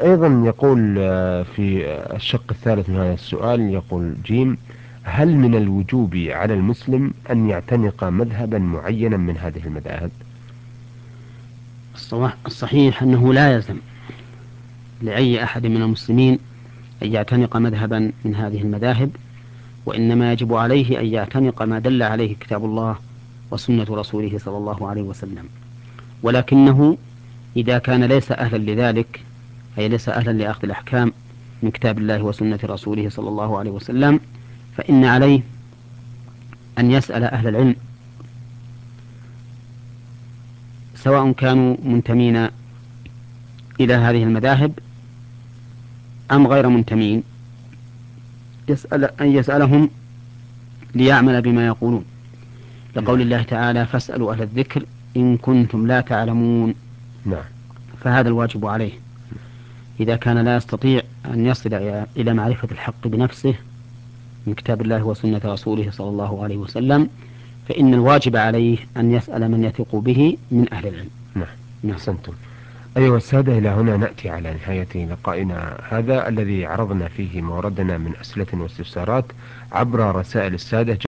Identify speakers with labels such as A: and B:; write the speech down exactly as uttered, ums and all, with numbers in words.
A: أيضا يقول في الشق الثالث من هذا السؤال، يقول جيم: هل من الوجوب على المسلم أن يعتنق مذهبا معينا من هذه المذاهب؟
B: الصحيح أنه لا يلزم لأي أحد من المسلمين أن يعتنق مذهبا من هذه المذاهب، وإنما يجب عليه أن يعتنق ما دل عليه كتاب الله وسنة رسوله صلى الله عليه وسلم. ولكنه إذا كان ليس أهلا لذلك، أي ليس أهلا لأخذ الأحكام من كتاب الله وسنة رسوله صلى الله عليه وسلم، فإن عليه أن يسأل أهل العلم، سواء كانوا منتمين إلى هذه المذاهب أم غير منتمين، يسأل أن يسألهم ليعمل بما يقولون، لقول
A: نعم.
B: الله تعالى: فاسألوا أهل الذكر إن كنتم لا تعلمون.
A: نعم.
B: فهذا الواجب عليه إذا كان لا يستطيع أن يصل إلى معرفة الحق بنفسه من كتاب الله وسنة رسوله صلى الله عليه وسلم، فإن الواجب عليه أن يسأل من يثق به من أهل العلم.
A: نعم.
B: نعم.
A: أحسنتم. أيها السادة، إلى هنا نأتي على نهاية لقائنا هذا الذي عرضنا فيه موردنا من أسئلة واستفسارات عبر رسائل السادة.